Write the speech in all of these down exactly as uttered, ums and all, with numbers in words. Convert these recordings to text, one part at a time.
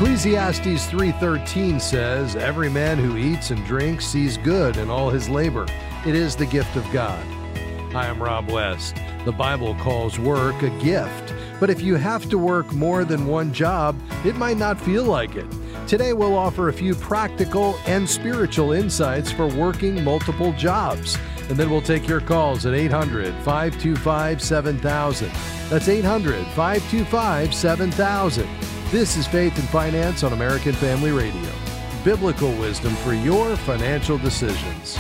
Ecclesiastes three thirteen says, "Every man who eats and drinks sees good in all his labor. It is the gift of God." Hi, I'm Rob West. The Bible calls work a gift, but if you have to work more than one job, it might not feel like it. Today we'll offer a few practical and spiritual insights for working multiple jobs. And then we'll take your calls at eight hundred, five two five, seven thousand. That's eight hundred, five two five, seven thousand. This is Faith and Finance on American Family Radio. Biblical wisdom for your financial decisions.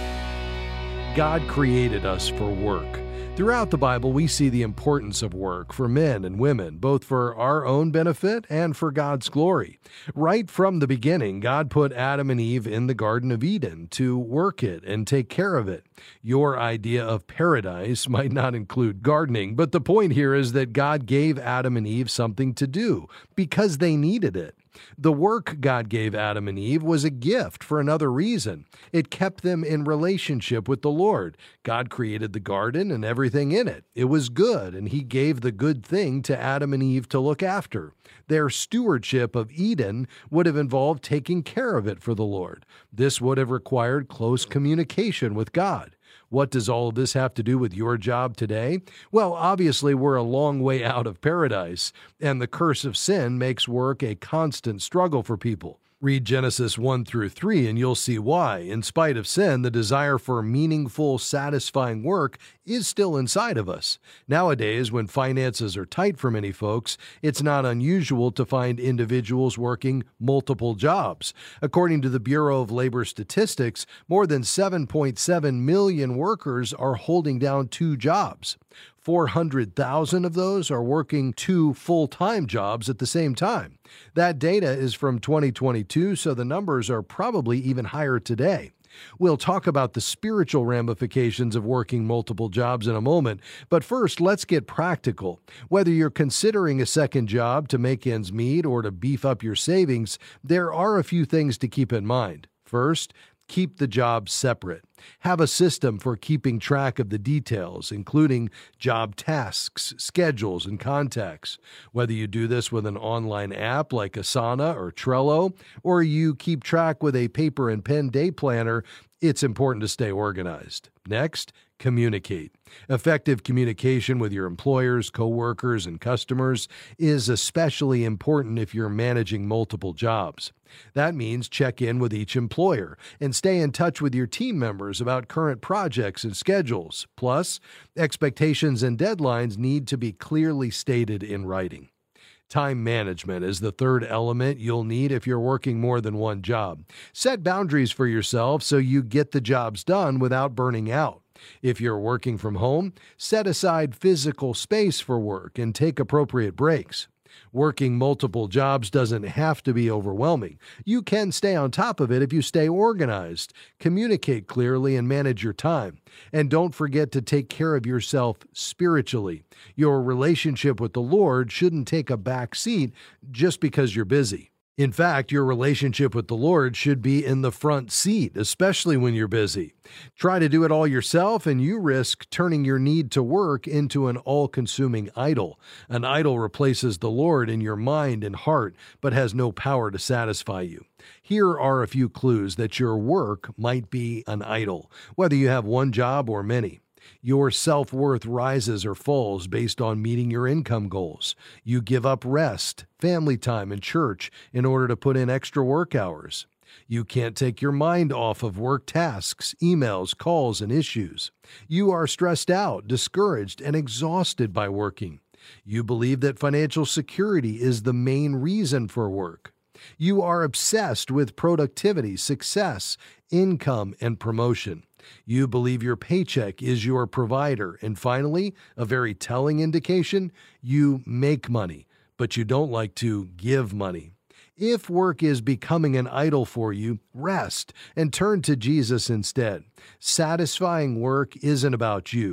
God created us for work. Throughout the Bible, we see the importance of work for men and women, both for our own benefit and for God's glory. Right from the beginning, God put Adam and Eve in the Garden of Eden to work it and take care of it. Your idea of paradise might not include gardening, but the point here is that God gave Adam and Eve something to do because they needed it. The work God gave Adam and Eve was a gift for another reason. It kept them in relationship with the Lord. God created the garden and everything in it. It was good, and He gave the good thing to Adam and Eve to look after. Their stewardship of Eden would have involved taking care of it for the Lord. This would have required close communication with God. What does all of this have to do with your job today? Well, obviously, we're a long way out of paradise, and the curse of sin makes work a constant struggle for people. Read Genesis one through three, and you'll see why. In spite of sin, the desire for meaningful, satisfying work is still inside of us. Nowadays, when finances are tight for many folks, it's not unusual to find individuals working multiple jobs. According to the Bureau of Labor Statistics, more than seven point seven million workers are holding down two jobs. four hundred thousand of those are working two full-time jobs at the same time. That data is from twenty twenty-two, so the numbers are probably even higher today. We'll talk about the spiritual ramifications of working multiple jobs in a moment, but first, let's get practical. Whether you're considering a second job to make ends meet or to beef up your savings, there are a few things to keep in mind. First, keep the jobs separate. Have a system for keeping track of the details, including job tasks, schedules, and contacts. Whether you do this with an online app like Asana or Trello, or you keep track with a paper and pen day planner, it's important to stay organized. Next, communicate. Effective communication with your employers, coworkers, and customers is especially important if you're managing multiple jobs. That means check in with each employer and stay in touch with your team members about current projects and schedules. Plus, expectations and deadlines need to be clearly stated in writing. Time management is the third element you'll need if you're working more than one job. Set boundaries for yourself so you get the jobs done without burning out. If you're working from home, set aside physical space for work and take appropriate breaks. Working multiple jobs doesn't have to be overwhelming. You can stay on top of it if you stay organized, communicate clearly, and manage your time. And don't forget to take care of yourself spiritually. Your relationship with the Lord shouldn't take a back seat just because you're busy. In fact, your relationship with the Lord should be in the front seat, especially when you're busy. Try to do it all yourself, and you risk turning your need to work into an all-consuming idol. An idol replaces the Lord in your mind and heart, but has no power to satisfy you. Here are a few clues that your work might be an idol, whether you have one job or many. Your self-worth rises or falls based on meeting your income goals. You give up rest, family time, and church in order to put in extra work hours. You can't take your mind off of work tasks, emails, calls, and issues. You are stressed out, discouraged, and exhausted by working. You believe that financial security is the main reason for work. You are obsessed with productivity, success, income, and promotion. You believe your paycheck is your provider. And finally, a very telling indication, you make money, but you don't like to give money. If work is becoming an idol for you, rest and turn to Jesus instead. Satisfying work isn't about you.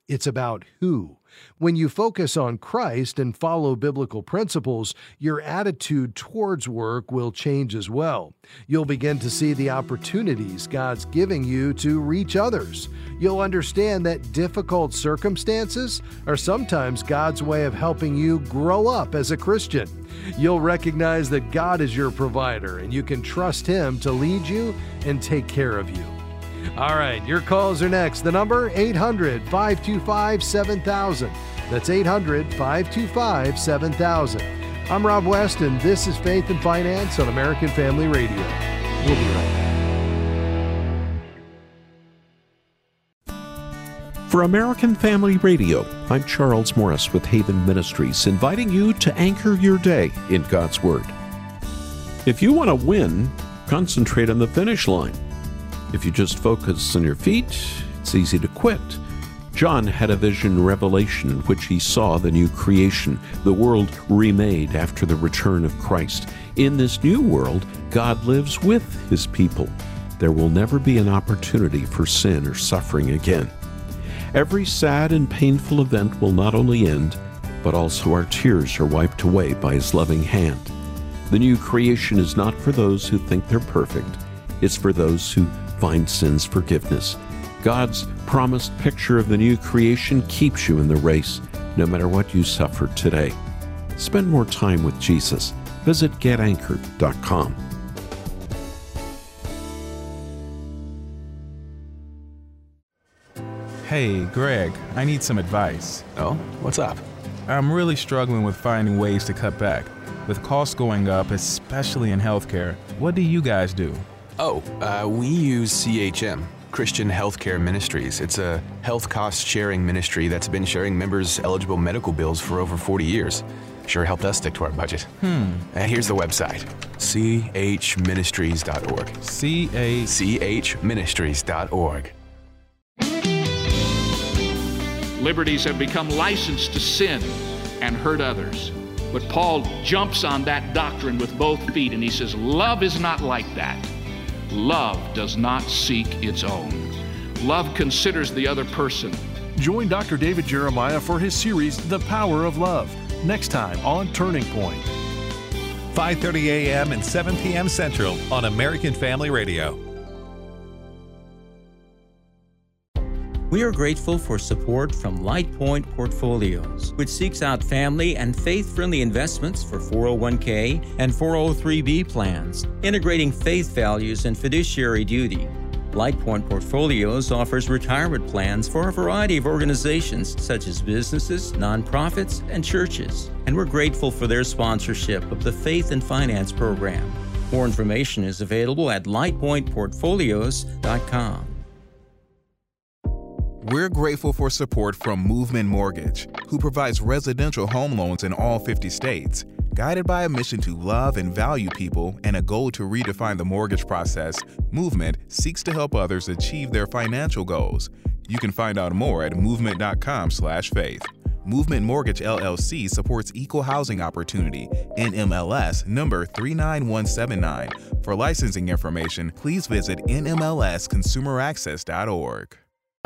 It's about who. When you focus on Christ and follow biblical principles, your attitude towards work will change as well. You'll begin to see the opportunities God's giving you to reach others. You'll understand that difficult circumstances are sometimes God's way of helping you grow up as a Christian. You'll recognize that God is your provider and you can trust Him to lead you and take care of you. All right, your calls are next. The number, eight hundred, five two five, seven thousand. That's eight hundred, five two five, seven thousand. I'm Rob West, and this is Faith and Finance on American Family Radio. We'll be right back. For American Family Radio, I'm Charles Morris with Haven Ministries, inviting you to anchor your day in God's Word. If you want to win, concentrate on the finish line. If you just focus on your feet, it's easy to quit. John had a vision revelation in which he saw the new creation, the world remade after the return of Christ. In this new world, God lives with His people. There will never be an opportunity for sin or suffering again. Every sad and painful event will not only end, but also our tears are wiped away by His loving hand. The new creation is not for those who think they're perfect. It's for those who find sin's forgiveness. God's promised picture of the new creation keeps you in the race, no matter what you suffer today. Spend more time with Jesus. Visit get anchored dot com. Hey, Greg, I need some advice. Oh, what's up? I'm really struggling with finding ways to cut back. With costs going up, especially in healthcare, what do you guys do? Oh, uh, we use C H M, Christian Healthcare Ministries. It's a health cost sharing ministry that's been sharing members' eligible medical bills for over forty years. Sure helped us stick to our budget. Hmm. And here's the website, c h ministries dot org. C A... c h ministries dot org. Liberties have become licensed to sin and hurt others. But Paul jumps on that doctrine with both feet, and he says, love is not like that. Love does not seek its own. Love considers the other person. Join Doctor David Jeremiah for his series, The Power of Love, next time on Turning Point. five thirty a.m. and seven p.m. Central on American Family Radio. We are grateful for support from LightPoint Portfolios, which seeks out family and faith-friendly investments for four oh one k and four oh three b plans, integrating faith values and fiduciary duty. LightPoint Portfolios offers retirement plans for a variety of organizations such as businesses, nonprofits, and churches, and we're grateful for their sponsorship of the Faith and Finance program. More information is available at light point portfolios dot com. We're grateful for support from Movement Mortgage, who provides residential home loans in all fifty states. Guided by a mission to love and value people and a goal to redefine the mortgage process, Movement seeks to help others achieve their financial goals. You can find out more at movement dot com slash faith. Movement Mortgage L L C supports equal housing opportunity, N M L S number three nine one seven nine. For licensing information, please visit N M L S consumer access dot org.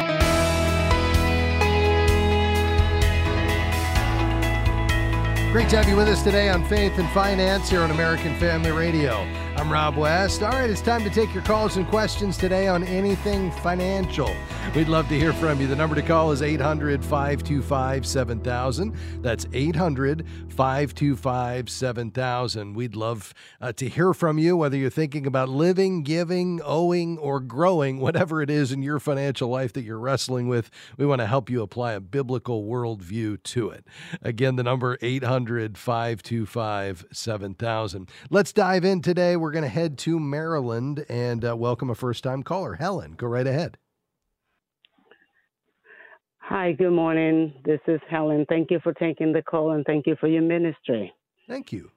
Great to have you with us today on Faith and Finance here on American Family Radio. I'm Rob West. All right, it's time to take your calls and questions today on anything financial. We'd love to hear from you. The number to call is eight hundred, five two five, seven thousand. That's eight hundred, five two five, seven thousand. We'd love uh, to hear from you, whether you're thinking about living, giving, owing, or growing, whatever it is in your financial life that you're wrestling with. We want to help you apply a biblical worldview to it. Again, the number eight hundred, five two five, seven thousand. Let's dive in today. We're going to head to Maryland and uh, welcome a first-time caller. Helen, go right ahead. Hi, good morning. This is Helen. Thank you for taking the call and thank you for your ministry. Thank you.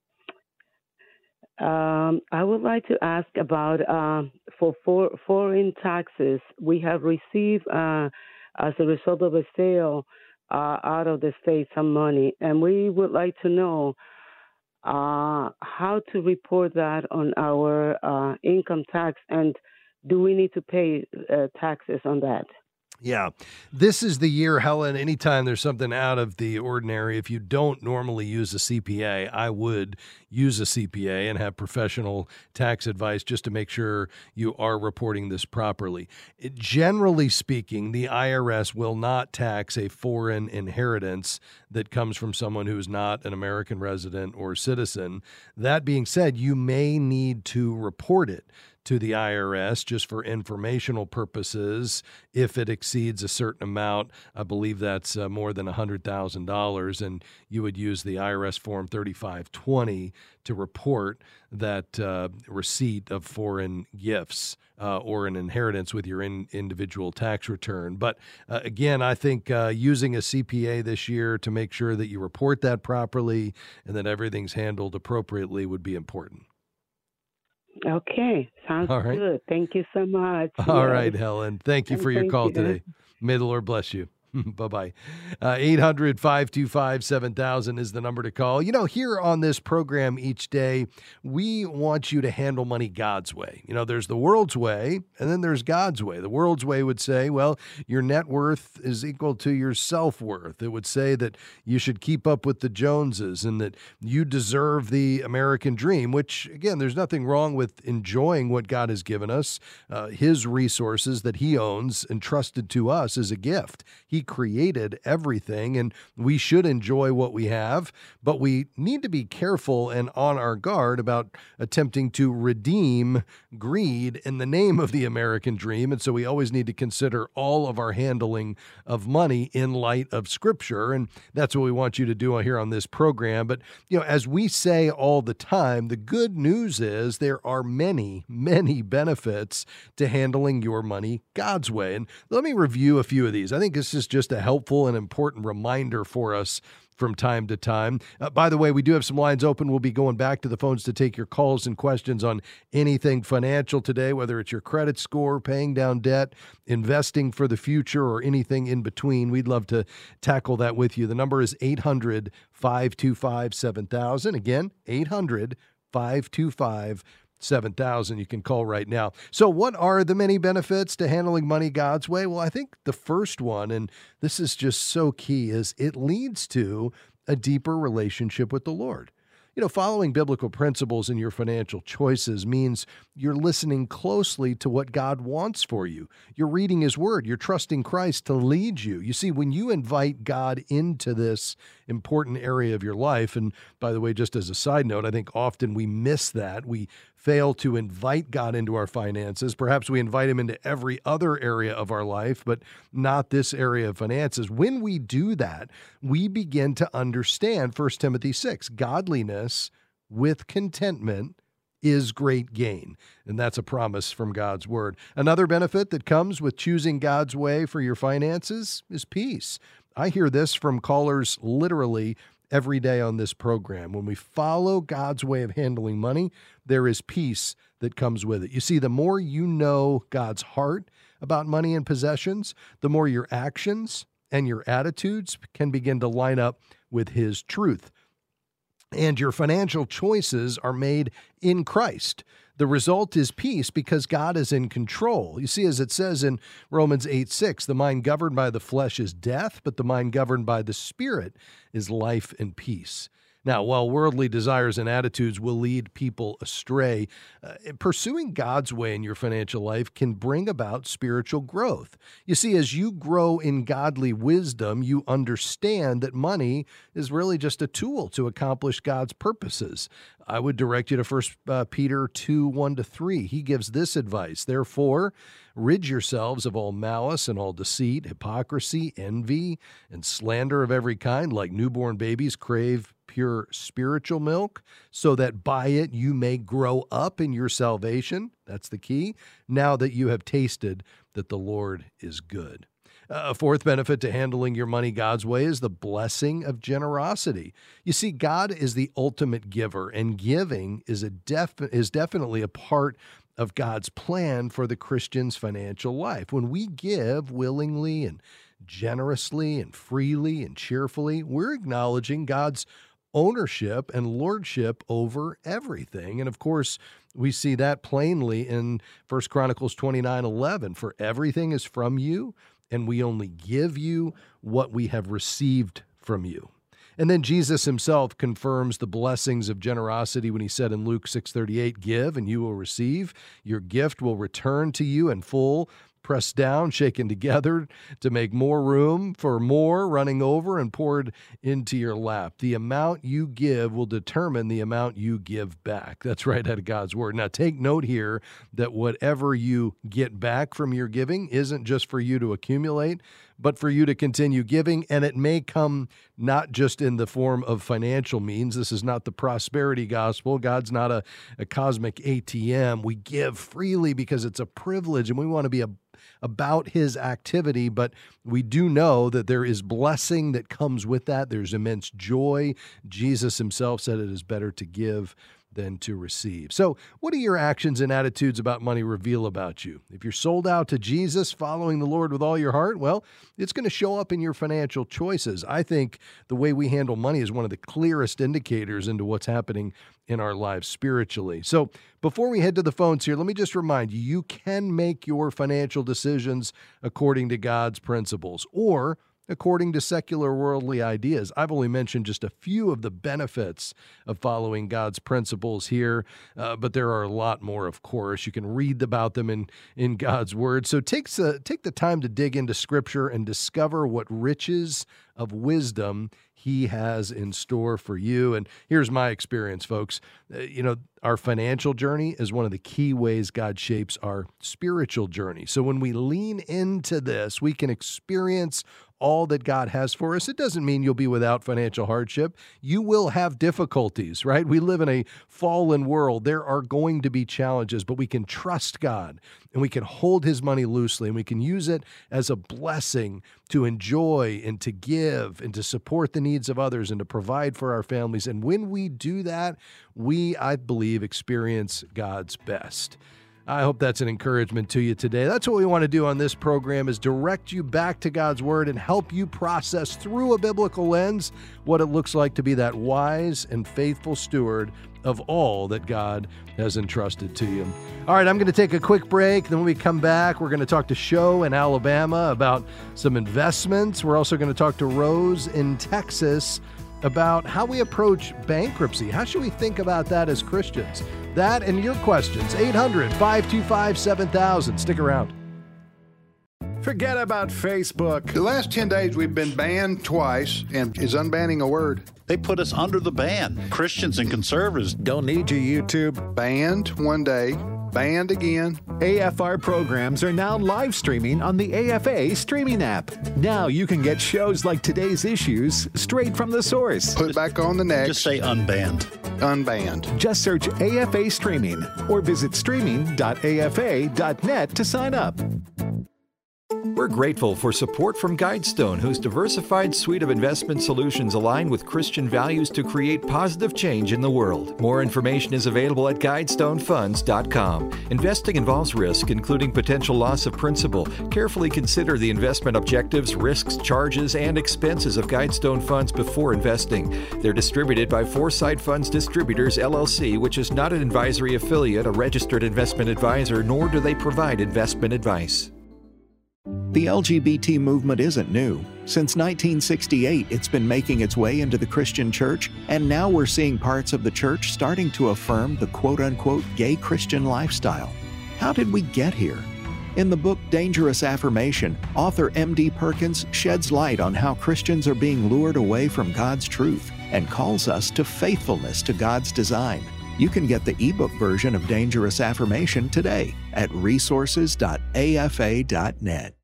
Um, I would like to ask about uh, for, for foreign taxes. We have received, uh, as a result of a sale uh, out of the state, some money, and we would like to know uh, how to report that on our uh, income tax, and do we need to pay uh, taxes on that? Yeah. This is the year, Helen, anytime there's something out of the ordinary, if you don't normally use a C P A, I would use a C P A and have professional tax advice just to make sure you are reporting this properly. It, generally speaking, the I R S will not tax a foreign inheritance that comes from someone who is not an American resident or citizen. That being said, you may need to report it to the I R S just for informational purposes if it exceeds a certain amount. I believe that's uh, more than one hundred thousand dollars, and you would use the I R S Form thirty-five twenty to report that uh, receipt of foreign gifts uh, or an inheritance with your in, individual tax return. But uh, again, I think uh, using a C P A this year to make sure that you report that properly and that everything's handled appropriately would be important. Okay, sounds All right. good. Thank you so much. All Yes. right, Helen. Thank you And for your thank call you. today. May the Lord bless you. Bye-bye. Uh, eight hundred, five two five, seven thousand is the number to call. You know, here on this program each day, we want you to handle money God's way. You know, there's the world's way, and then there's God's way. The world's way would say, well, your net worth is equal to your self-worth. It would say that you should keep up with the Joneses and that you deserve the American dream, which, again, there's nothing wrong with enjoying what God has given us. Uh, his resources that he owns entrusted to us is a gift. He created everything, and we should enjoy what we have, but we need to be careful and on our guard about attempting to redeem greed in the name of the American dream. And so we always need to consider all of our handling of money in light of Scripture, and that's what we want you to do here on this program. But, you know, as we say all the time, the good news is there are many, many benefits to handling your money God's way. And let me review a few of these. I think this is just a helpful and important reminder for us from time to time. Uh, by the way, we do have some lines open. We'll be going back to the phones to take your calls and questions on anything financial today, whether it's your credit score, paying down debt, investing for the future, or anything in between. We'd love to tackle that with you. The number is eight hundred, five two five, seven thousand. Again, eight hundred, five two five, seven thousand. You can call right now. So what are the many benefits to handling money God's way? Well, I think the first one, and this is just so key, is it leads to a deeper relationship with the Lord. You know, following biblical principles in your financial choices means you're listening closely to what God wants for you. You're reading His Word. You're trusting Christ to lead you. You see, when you invite God into this important area of your life, and by the way, just as a side note, I think often we miss that. We fail to invite God into our finances. Perhaps we invite Him into every other area of our life, but not this area of finances. When we do that, we begin to understand First Timothy six, godliness with contentment is great gain. And that's a promise from God's Word. Another benefit that comes with choosing God's way for your finances is peace. I hear this from callers literally every day on this program. When we follow God's way of handling money, there is peace that comes with it. You see, the more you know God's heart about money and possessions, the more your actions and your attitudes can begin to line up with His truth. And your financial choices are made in Christ. The result is peace because God is in control. You see, as it says in Romans eight six, the mind governed by the flesh is death, but the mind governed by the Spirit is life and peace. Now, while worldly desires and attitudes will lead people astray, uh, pursuing God's way in your financial life can bring about spiritual growth. You see, as you grow in godly wisdom, you understand that money is really just a tool to accomplish God's purposes. I would direct you to First Peter two, one to three. He gives this advice: therefore, rid yourselves of all malice and all deceit, hypocrisy, envy, and slander of every kind. Like newborn babies, crave pure spiritual milk, so that by it you may grow up in your salvation. That's the key. Now that you have tasted that the Lord is good. A fourth benefit to handling your money God's way is the blessing of generosity. You see, God is the ultimate giver, and giving is a def- is definitely a part of God's plan for the Christian's financial life. When we give willingly and generously and freely and cheerfully, we're acknowledging God's ownership and lordship over everything. And of course, we see that plainly in First Chronicles twenty-nine eleven. For everything is from you, and we only give you what we have received from you. And then Jesus himself confirms the blessings of generosity when he said in Luke six thirty-eight, give and you will receive. Your gift will return to you in full, pressed down, shaken together to make more room for more, running over and poured into your lap. The amount you give will determine the amount you give back. That's right out of God's word. Now take note here that whatever you get back from your giving isn't just for you to accumulate, but for you to continue giving, and it may come not just in the form of financial means. This is not the prosperity gospel. God's not a, a cosmic A T M. We give freely because it's a privilege, and we want to be a, about his activity, but we do know that there is blessing that comes with that. There's immense joy. Jesus himself said it is better to give than to receive. So what do your actions and attitudes about money reveal about you? If you're sold out to Jesus, following the Lord with all your heart, well, it's going to show up in your financial choices. I think the way we handle money is one of the clearest indicators into what's happening in our lives spiritually. So before we head to the phones here, let me just remind you, you can make your financial decisions according to God's principles or according to secular worldly ideas. I've only mentioned just a few of the benefits of following God's principles here, uh, but there are a lot more, of course. You can read about them in, in God's Word. So take, uh, take the time to dig into Scripture and discover what riches of wisdom he has in store for you. And here's my experience, folks. Uh, you know, our financial journey is one of the key ways God shapes our spiritual journey. So when we lean into this, we can experience all that God has for us. It doesn't mean you'll be without financial hardship. You will have difficulties, right? We live in a fallen world. There are going to be challenges, but we can trust God and we can hold his money loosely and we can use it as a blessing to enjoy and to give and to support the needs of others and to provide for our families. And when we do that, we, I believe, experience God's best. I hope that's an encouragement to you today. That's what we want to do on this program, is direct you back to God's Word and help you process through a biblical lens what it looks like to be that wise and faithful steward of all that God has entrusted to you. All right, I'm going to take a quick break. Then when we come back, we're going to talk to Sho in Alabama about some investments. We're also going to talk to Rose in Texas about how we approach bankruptcy. How should we think about that as Christians? That and your questions. eight hundred, five two five, seven thousand. Stick around. Forget about Facebook. The last ten days we've been banned twice, and is unbanning a word? They put us under the ban. Christians and conservatives don't need you, YouTube. Banned one day, banned again. A F R programs are now live streaming on the A F A streaming app. Now you can get shows like Today's Issues straight from the source. Put back on the next. Just say unbanned. Unbanned. Just search A F A Streaming or visit streaming dot A F A dot net to sign up. We're grateful for support from Guidestone, whose diversified suite of investment solutions align with Christian values to create positive change in the world. More information is available at guidestone funds dot com. Investing involves risk, including potential loss of principal. Carefully consider the investment objectives, risks, charges, and expenses of Guidestone Funds before investing. They're distributed by Foresight Funds Distributors, L L C, which is not an advisory affiliate, a registered investment advisor, nor do they provide investment advice. The L G B T movement isn't new. Since nineteen sixty-eight, it's been making its way into the Christian church, and now we're seeing parts of the church starting to affirm the quote-unquote gay Christian lifestyle. How did we get here? In the book Dangerous Affirmation, author M D Perkins sheds light on how Christians are being lured away from God's truth and calls us to faithfulness to God's design. You can get the ebook version of Dangerous Affirmation today at resources dot A F A dot net.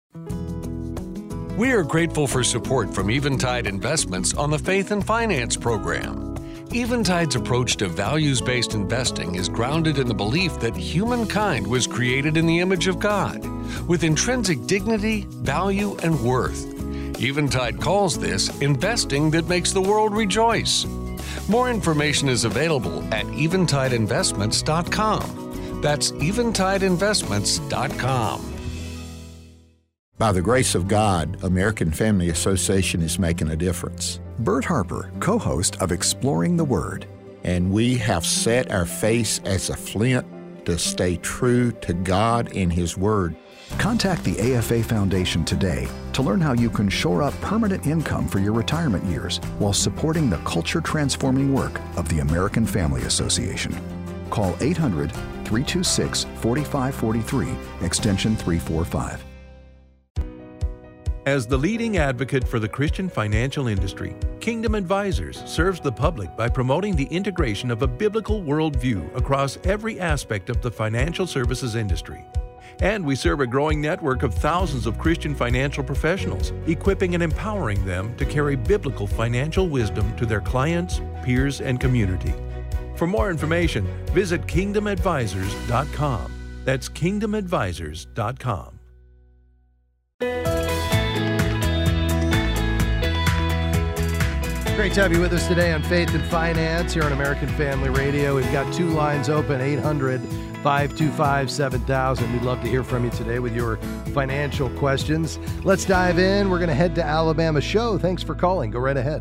We are grateful for support from Eventide Investments on the Faith and Finance program. Eventide's approach to values-based investing is grounded in the belief that humankind was created in the image of God, with intrinsic dignity, value, and worth. Eventide calls this investing that makes the world rejoice. More information is available at eventide investments dot com. That's eventide investments dot com. By the grace of God, American Family Association is making a difference. Bert Harper, co-host of Exploring the Word. And we have set our face as a flint to stay true to God and His Word. Contact the A F A Foundation today to learn how you can shore up permanent income for your retirement years while supporting the culture-transforming work of the American Family Association. Call eight hundred, three two six, four five four three, extension three forty-five. As the leading advocate for the Christian financial industry, Kingdom Advisors serves the public by promoting the integration of a biblical worldview across every aspect of the financial services industry. And we serve a growing network of thousands of Christian financial professionals, equipping and empowering them to carry biblical financial wisdom to their clients, peers, and community. For more information, visit kingdom advisors dot com. That's kingdom advisors dot com. Great to have you with us today on Faith and Finance here on American Family Radio. We've got two lines open, eight hundred, five two five, seven thousand. We'd love to hear from you today with your financial questions. Let's dive in. We're going to head to Alabama Show. Thanks for calling. Go right ahead.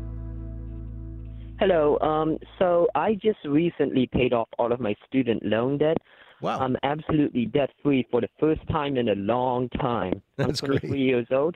Hello. Um, so I just recently paid off all of my student loan debt. Wow. I'm absolutely debt-free for the first time in a long time. That's I'm twenty-three great. years old.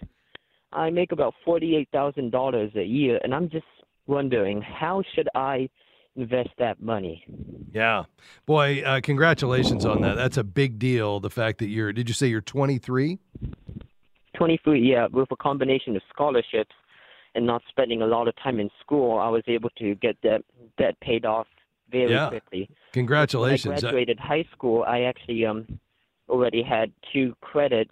I make about forty-eight thousand dollars a year, and I'm just wondering, how should I invest that money? Yeah. Boy, uh, congratulations on that. That's a big deal, the fact that you're, did you say you're twenty-three? twenty-three, yeah, with a combination of scholarships and not spending a lot of time in school, I was able to get that debt paid off very Yeah. quickly. Congratulations. When I graduated high school, I actually um already had two credit,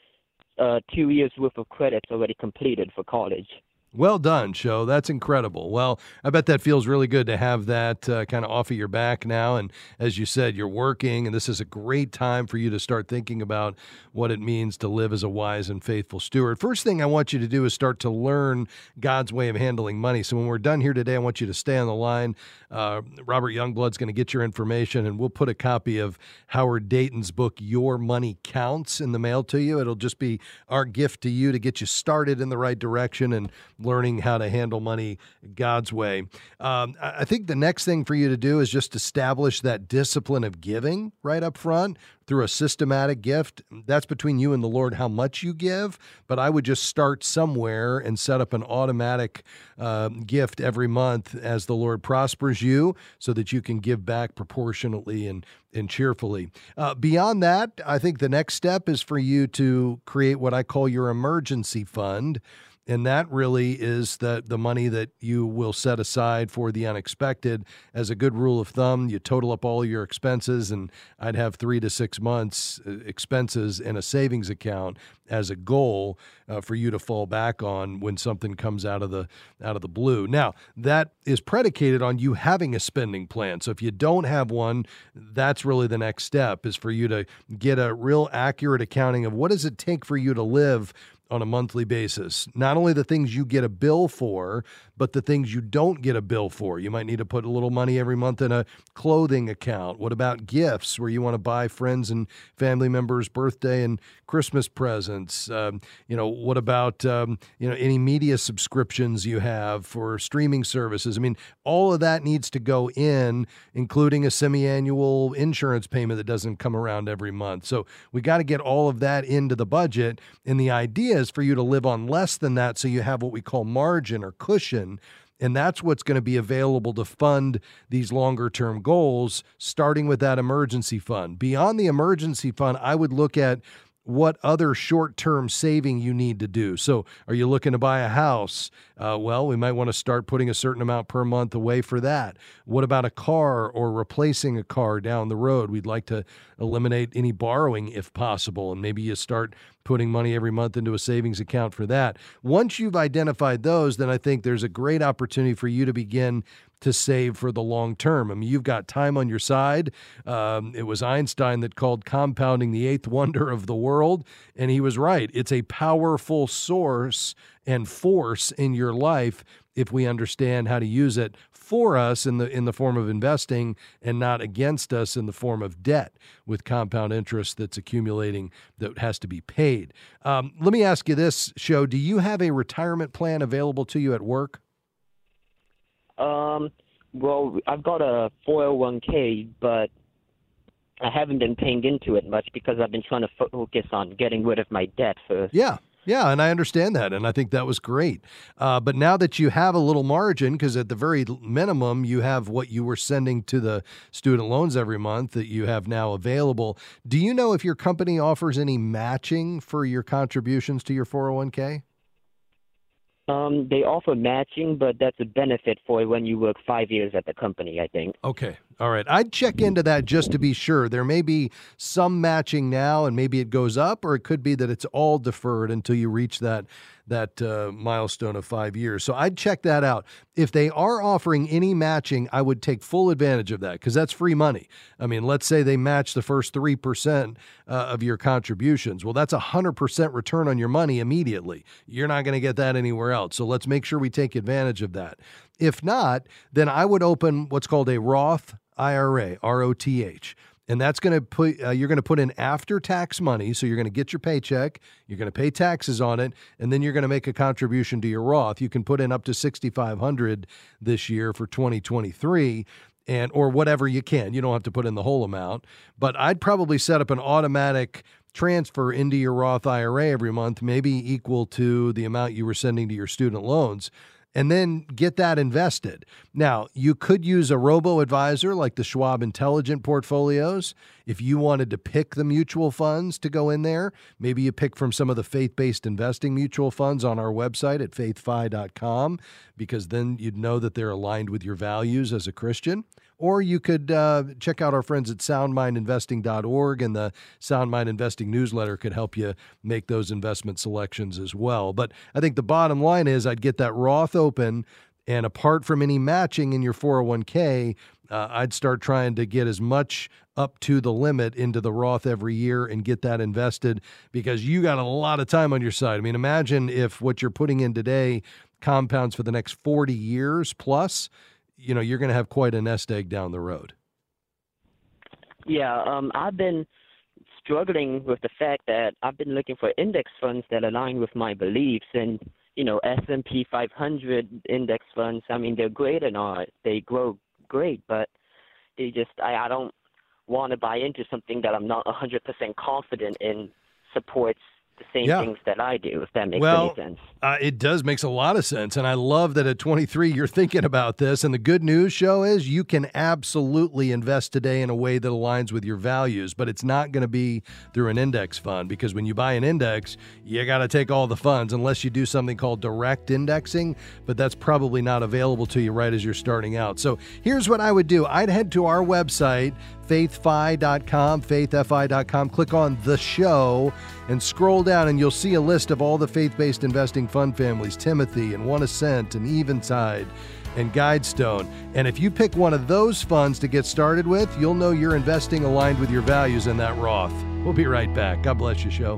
uh, two years worth of credits already completed for college. Well done, Show. That's incredible. Well, I bet that feels really good to have that uh, kind of off of your back now. And as you said, you're working, and this is a great time for you to start thinking about what it means to live as a wise and faithful steward. First thing I want you to do is start to learn God's way of handling money. So when we're done here today, I want you to stay on the line. Uh, Robert Youngblood's going to get your information, and we'll put a copy of Howard Dayton's book, Your Money Counts, in the mail to you. It'll just be our gift to you to get you started in the right direction and learning how to handle money God's way. Um, I I think the next thing for you to do is just establish that discipline of giving right up front through a systematic gift. That's between you and the Lord how much you give, but I would just start somewhere and set up an automatic uh, gift every month as the Lord prospers you so that you can give back proportionately and, and cheerfully. Uh, beyond that, I think the next step is for you to create what I call your emergency fund. And that really is the, the money that you will set aside for the unexpected. As a good rule of thumb, you total up all your expenses, and I'd have three to six months expenses in a savings account as a goal uh, for you to fall back on when something comes out of the out of the blue. Now, that is predicated on you having a spending plan. So if you don't have one, that's really the next step, is for you to get a real accurate accounting of what does it take for you to live on a monthly basis. Not only the things you get a bill for, but the things you don't get a bill for. You might need to put a little money every month in a clothing account. What about gifts, where you want to buy friends and family members birthday and Christmas presents? Um, you know, what about um, you know, any media subscriptions you have for streaming services? I mean, all of that needs to go in, including a semi-annual insurance payment that doesn't come around every month. So we got to get all of that into the budget, and the idea is for you to live on less than that so you have what we call margin or cushion. And that's what's going to be available to fund these longer term goals, starting with that emergency fund. Beyond the emergency fund, I would look at what other short-term saving you need to do. So are you looking to buy a house? Uh, well, we might want to start putting a certain amount per month away for that. What about a car or replacing a car down the road? We'd like to eliminate any borrowing if possible, and maybe you start putting money every month into a savings account for that. Once you've identified those, then I think there's a great opportunity for you to begin to save for the long term. I mean, you've got time on your side. Um, it was Einstein that called compounding the eighth wonder of the world, and he was right. It's a powerful source and force in your life if we understand how to use it for us in the in the form of investing and not against us in the form of debt with compound interest that's accumulating that has to be paid. Um, let me ask you this, Show. Do you have a retirement plan available to you at work? Um, well, I've got a four oh one k, but I haven't been paying into it much because I've been trying to focus on getting rid of my debt first. Yeah. Yeah, and I understand that, and I think that was great. Uh, but now that you have a little margin, because at the very minimum, you have what you were sending to the student loans every month that you have now available, do you know if your company offers any matching for your contributions to your four oh one k? Um, they offer matching, but that's a benefit for when you work five years at the company, I think. Okay. All right. I'd check into that just to be sure. There may be some matching now, and maybe it goes up, or it could be that it's all deferred until you reach that that uh, milestone of five years. So I'd check that out. If they are offering any matching, I would take full advantage of that because that's free money. I mean, let's say they match the first three percent uh, of your contributions. Well, that's a one hundred percent return on your money immediately. You're not going to get that anywhere else. So let's make sure we take advantage of that. If not, then I would open what's called a Roth I R A, R O T H. And that's going to put, uh, you're going to put in after-tax money. So you're going to get your paycheck, you're going to pay taxes on it, and then you're going to make a contribution to your Roth. You can put in up to six thousand five hundred dollars this year for twenty twenty-three, and or whatever you can. You don't have to put in the whole amount. But I'd probably set up an automatic transfer into your Roth I R A every month, maybe equal to the amount you were sending to your student loans, and then get that invested. Now, you could use a robo-advisor like the Schwab Intelligent Portfolios. If you wanted to pick the mutual funds to go in there, maybe you pick from some of the faith-based investing mutual funds on our website at faith fi dot com, because then you'd know that they're aligned with your values as a Christian. Or you could uh, check out our friends at sound mind investing dot org, and the Sound Mind Investing newsletter could help you make those investment selections as well. But I think the bottom line is I'd get that Roth open, and apart from any matching in your four oh one k, uh, I'd start trying to get as much up to the limit into the Roth every year and get that invested, because you got a lot of time on your side. I mean, imagine if what you're putting in today compounds for the next forty years plus. You know, you're going to have quite a nest egg down the road. Yeah, um, I've been struggling with the fact that I've been looking for index funds that align with my beliefs, and, you know, S and P five hundred index funds, I mean, they're great and all. They grow great, but they just, I, I don't want to buy into something that I'm not one hundred percent confident in supports the same Yeah. things that I do, if that makes well, any sense. Uh, it does makes a lot of sense, and I love that at twenty-three you're thinking about this. And the good news, show is you can absolutely invest today in a way that aligns with your values, but it's not going to be through an index fund, because when you buy an index, you got to take all the funds unless you do something called direct indexing, but that's probably not available to you right as you're starting out. So here's what I would do. I'd head to our website, faith fi dot com, faith fi dot com, click on the show, and scroll down, and you'll see a list of all the faith-based investing fund families, Timothy and One Ascent and Eventide and Guidestone. And if you pick one of those funds to get started with, you'll know you're investing aligned with your values in that Roth. We'll be right back. God bless you, show.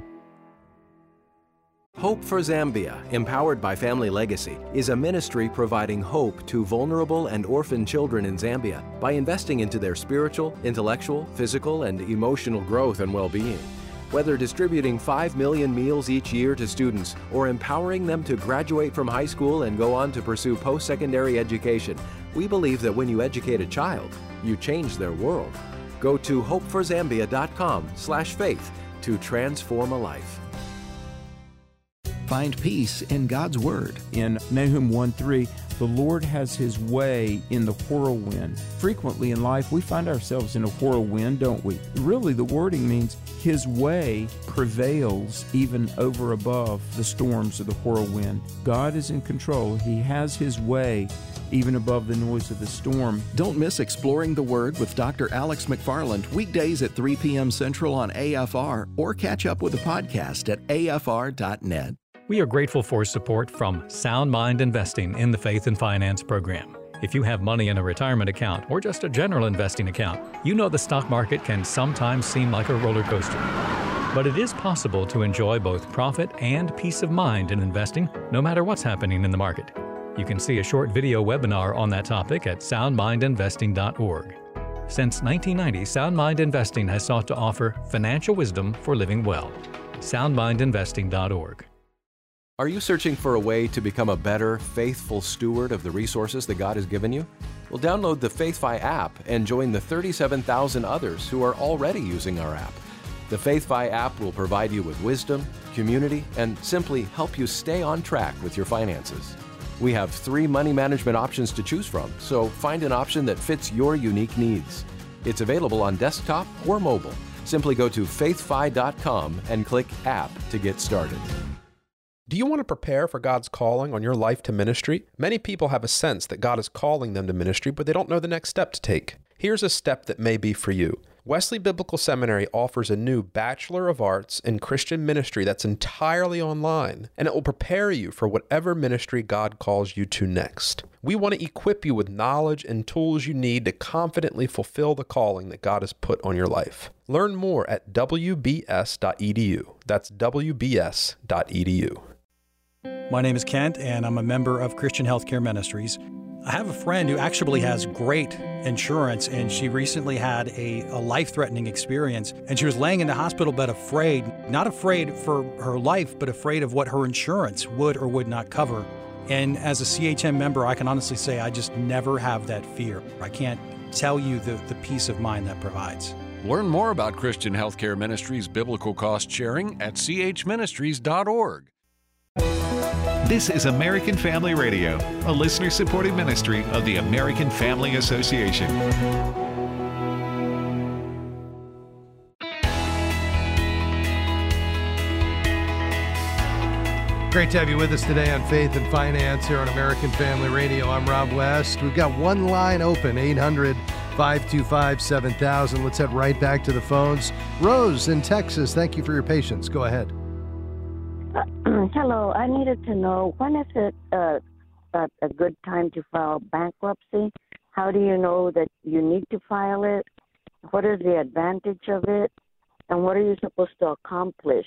Hope for Zambia, empowered by Family Legacy, is a ministry providing hope to vulnerable and orphan children in Zambia by investing into their spiritual, intellectual, physical, and emotional growth and well-being. Whether distributing five million meals each year to students or empowering them to graduate from high school and go on to pursue post-secondary education, we believe that when you educate a child, you change their world. Go to hope for zambia dot com slash faith to transform a life. Find peace in God's Word. In Nahum one three, the Lord has His way in the whirlwind. Frequently in life, we find ourselves in a whirlwind, don't we? Really, the wording means His way prevails even over above the storms of the whirlwind. God is in control. He has His way even above the noise of the storm. Don't miss Exploring the Word with Doctor Alex McFarland, weekdays at three p.m. Central on A F R, or catch up with the podcast at A F R dot net. We are grateful for support from Sound Mind Investing in the Faith and Finance program. If you have money in a retirement account or just a general investing account, you know the stock market can sometimes seem like a roller coaster. But it is possible to enjoy both profit and peace of mind in investing, no matter what's happening in the market. You can see a short video webinar on that topic at sound mind investing dot org. Since nineteen ninety, Sound Mind Investing has sought to offer financial wisdom for living well. sound mind investing dot org. Are you searching for a way to become a better, faithful steward of the resources that God has given you? Well, download the FaithFi app and join the thirty-seven thousand others who are already using our app. The FaithFi app will provide you with wisdom, community, and simply help you stay on track with your finances. We have three money management options to choose from, so find an option that fits your unique needs. It's available on desktop or mobile. Simply go to faith fi dot com and click App to get started. Do you want to prepare for God's calling on your life to ministry? Many people have a sense that God is calling them to ministry, but they don't know the next step to take. Here's a step that may be for you. Wesley Biblical Seminary offers a new Bachelor of Arts in Christian Ministry that's entirely online, and it will prepare you for whatever ministry God calls you to next. We want to equip you with knowledge and tools you need to confidently fulfill the calling that God has put on your life. Learn more at w b s dot e d u. That's w b s dot e d u. My name is Kent, and I'm a member of Christian Healthcare Ministries. I have a friend who actually has great insurance, and she recently had a, a life-threatening experience, and she was laying in the hospital bed afraid, not afraid for her life, but afraid of what her insurance would or would not cover. And as a C H M member, I can honestly say I just never have that fear. I can't tell you the, the peace of mind that provides. Learn more about Christian Healthcare Ministries biblical cost sharing at c h ministries dot org. This is American Family Radio, a listener-supported ministry of the American Family Association. Great to have you with us today on Faith and Finance here on American Family Radio. I'm Rob West. We've got one line open, eight hundred, five two five, seven thousand. Let's head right back to the phones. Rose in Texas, thank you for your patience. Go ahead. Uh, hello, I needed to know, when is it uh, a, a good time to file bankruptcy? How do you know that you need to file it? What is the advantage of it? And what are you supposed to accomplish?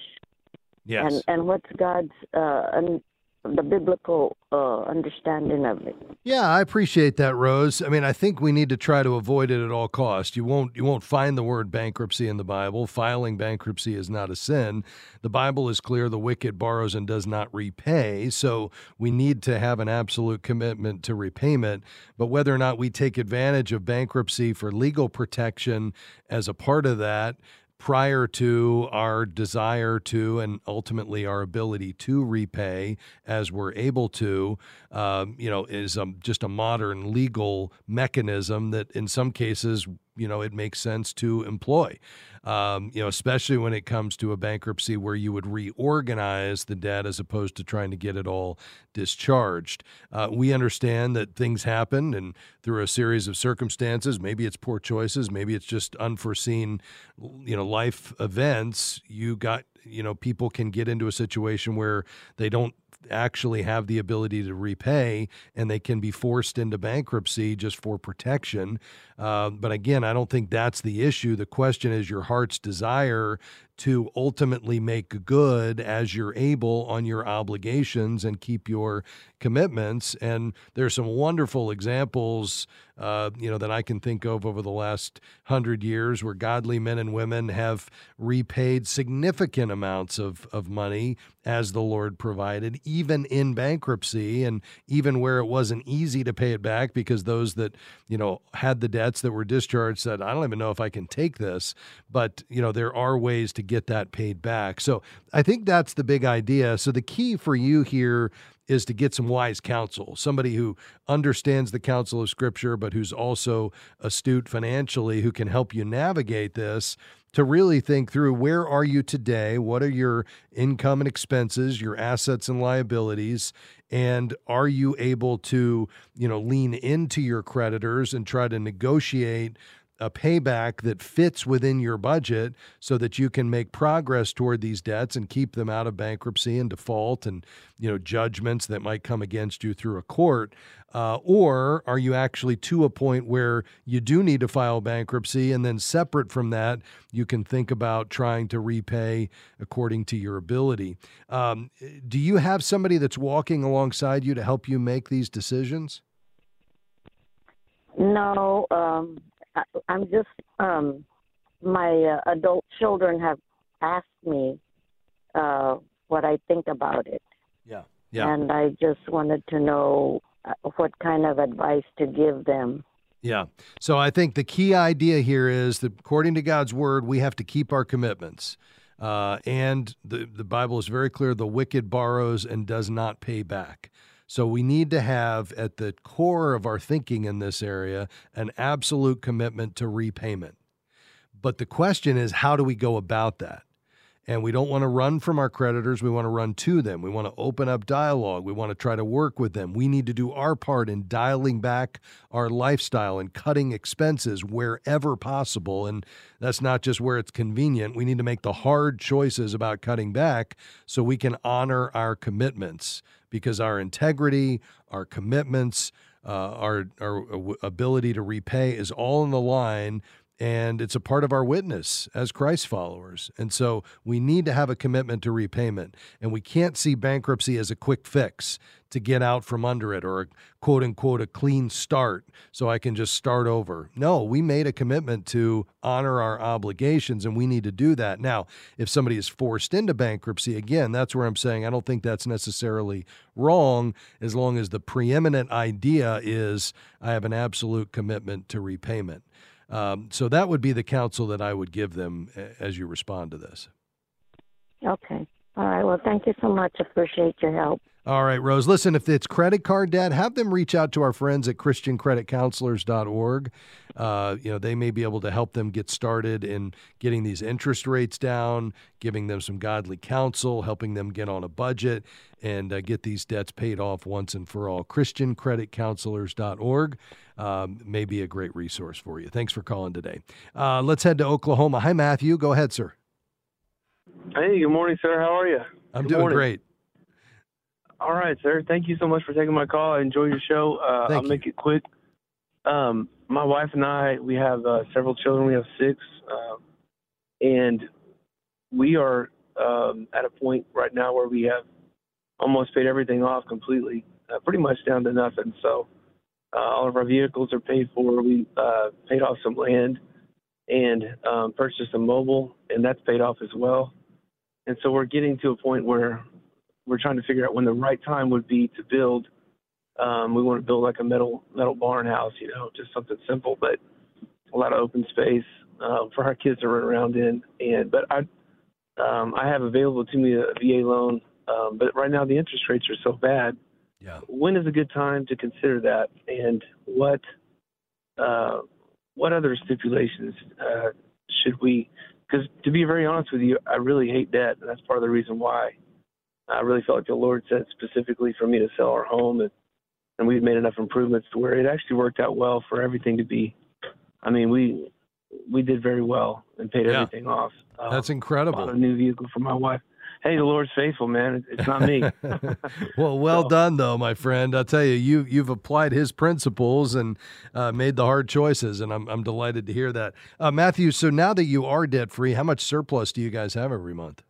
Yes. And, and what's God's, uh, un, the biblical uh, understanding of it? Yeah, I appreciate that, Rose. I mean, I think we need to try to avoid it at all costs. You won't you won't find the word bankruptcy in the Bible. Filing bankruptcy is not a sin. The Bible is clear: the wicked borrows and does not repay. So we need to have an absolute commitment to repayment. But whether or not we take advantage of bankruptcy for legal protection as a part of that, prior to our desire to and ultimately our ability to repay as we're able to, um, you know, is um, just a modern legal mechanism that in some cases, you know, it makes sense to employ, um, you know, especially when it comes to a bankruptcy where you would reorganize the debt as opposed to trying to get it all discharged. Uh, we understand that things happen, and through a series of circumstances, maybe it's poor choices, maybe it's just unforeseen, you know, life events. You got, you know, people can get into a situation where they don't actually have the ability to repay, and they can be forced into bankruptcy just for protection. Uh, but again, I don't think that's the issue. The question is your heart's desire to ultimately make good as you're able on your obligations and keep your commitments. And there's some wonderful examples, uh, you know, that I can think of over the last hundred years where godly men and women have repaid significant amounts of, of money as the Lord provided, even in bankruptcy, and even where it wasn't easy to pay it back because those that, you know, had the debts that were discharged said, I don't even know if I can take this, but, you know, there are ways to get that paid back. So I think that's the big idea. So the key for you here is to get some wise counsel, somebody who understands the counsel of Scripture, but who's also astute financially, who can help you navigate this, to really think through, where are you today? What are your income and expenses, your assets and liabilities? And are you able to, you know, lean into your creditors and try to negotiate a payback that fits within your budget so that you can make progress toward these debts and keep them out of bankruptcy and default and, you know, judgments that might come against you through a court? Uh, or are you actually to a point where you do need to file bankruptcy, and then separate from that, you can think about trying to repay according to your ability? Um, do you have somebody that's walking alongside you to help you make these decisions? No, um, I, I'm just, um, my uh, adult children have asked me uh, what I think about it. Yeah. Yeah. And I just wanted to know uh, what kind of advice to give them. Yeah. So I think the key idea here is that according to God's word, we have to keep our commitments. Uh, and the, the Bible is very clear, the wicked borrows and does not pay back. So we need to have at the core of our thinking in this area an absolute commitment to repayment. But the question is, how do we go about that? And we don't want to run from our creditors. We want to run to them. We want to open up dialogue. We want to try to work with them. We need to do our part in dialing back our lifestyle and cutting expenses wherever possible. And that's not just where it's convenient. We need to make the hard choices about cutting back so we can honor our commitments, because our integrity, our commitments, uh, our, our ability to repay is all on the line. And it's a part of our witness as Christ followers. And so we need to have a commitment to repayment. And we can't see bankruptcy as a quick fix to get out from under it, or a quote unquote, a clean start so I can just start over. No, we made a commitment to honor our obligations, and we need to do that. Now, if somebody is forced into bankruptcy, again, that's where I'm saying I don't think that's necessarily wrong, as long as the preeminent idea is I have an absolute commitment to repayment. Um, so that would be the counsel that I would give them as you respond to this. Okay. All right. Well, thank you so much. Appreciate your help. All right, Rose. Listen, if it's credit card debt, have them reach out to our friends at Christian Credit Counselors dot org. Uh, you know, they may be able to help them get started in getting these interest rates down, giving them some godly counsel, helping them get on a budget and uh, get these debts paid off once and for all. Christian Credit Counselors dot org um, may be a great resource for you. Thanks for calling today. Uh, let's head to Oklahoma. Hi, Matthew. Go ahead, sir. Hey, good morning, sir. How are you? I'm good doing morning. great. All right, sir. Thank you so much for taking my call. I enjoy your show. Uh, Thank I'll you. make it quick. Um, my wife and I, we have uh, several children. We have six. Uh, and we are um, at a point right now where we have almost paid everything off completely, uh, pretty much down to nothing. So uh, all of our vehicles are paid for. We uh, paid off some land and um, purchased a mobile, and that's paid off as well. And so we're getting to a point where we're trying to figure out when the right time would be to build. Um, we want to build like a metal metal barn house, you know, just something simple, but a lot of open space uh, for our kids to run around in. And but I um, I have available to me a V A loan, um, but right now the interest rates are so bad. Yeah. When is a good time to consider that? And what uh, what other stipulations uh, should we? Because to be very honest with you, I really hate debt, and that's part of the reason why. I really felt like the Lord said specifically for me to sell our home, and, and we've made enough improvements to where it actually worked out well for everything to be. I mean, we we did very well and paid Yeah. everything off. Um, That's incredible. Bought a new vehicle for my wife. Hey, the Lord's faithful, man. It, it's not me. Well, well done, though, my friend. I'll tell you, you you've applied his principles and uh, made the hard choices, and I'm I'm delighted to hear that. Uh, Matthew, so now that you are debt free, how much surplus do you guys have every month?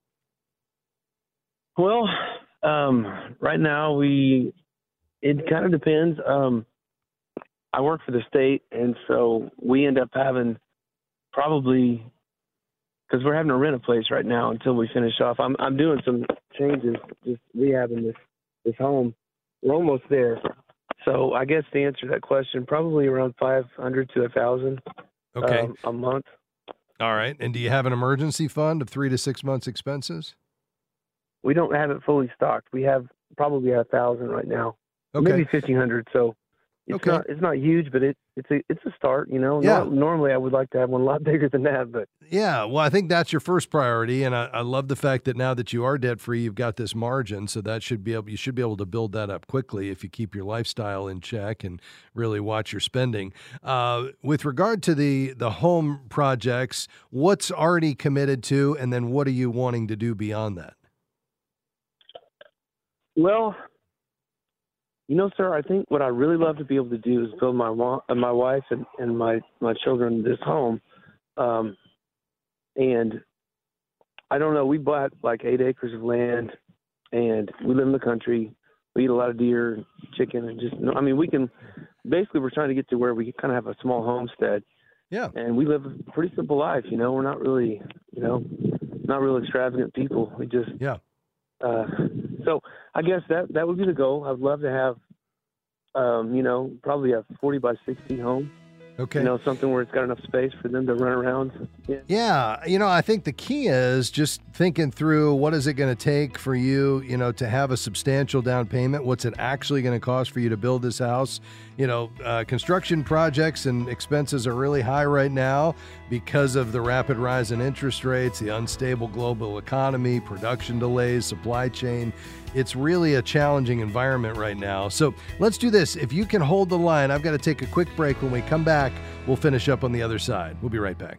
Well, um, right now we, it kind of depends. Um, I work for the state, and so we end up having probably, because we're having to rent a place right now until we finish off. I'm I'm doing some changes, just rehabbing this this home. We're almost there. So I guess to answer that question, probably around five hundred to a thousand Okay. um, a month. All right. And do you have an emergency fund of three to six months expenses? We don't have it fully stocked. We have probably a thousand right now, Okay. maybe fifteen hundred. So it's Okay. not it's not huge, but it it's a it's a start. You know, Yeah. Nor- normally I would like to have one a lot bigger than that, but Yeah, well, I think that's your first priority, and I, I love the fact that now that you are debt free, you've got this margin, so that should be able you should be able to build that up quickly if you keep your lifestyle in check and really watch your spending. Uh, with regard to the the home projects, what's already committed to, and then what are you wanting to do beyond that? well, you know, sir, I think what I really love to be able to do is build my wa- uh, my wife and, and my my children this home, um, and I don't know. We bought like eight acres of land, and we live in the country. We eat a lot of deer, chicken, and just I mean, we can basically we're trying to get to where we kind of have a small homestead. Yeah, and we live a pretty simple life. You know, we're not really, you know, not real extravagant people. We just yeah. Uh, So I guess that that would be the goal. I'd love to have, um, you know, probably a forty by sixty home. Okay. You know, something where it's got enough space for them to run around. Yeah. Yeah, you know, I think the key is just thinking through what is it going to take for you, you know, to have a substantial down payment. What's it actually going to cost for you to build this house? You know, uh, construction projects and expenses are really high right now because of the rapid rise in interest rates, the unstable global economy, production delays, supply chain. It's really a challenging environment right now. So let's do this. If you can hold the line, I've got to take a quick break. When we come back, we'll finish up on the other side. We'll be right back.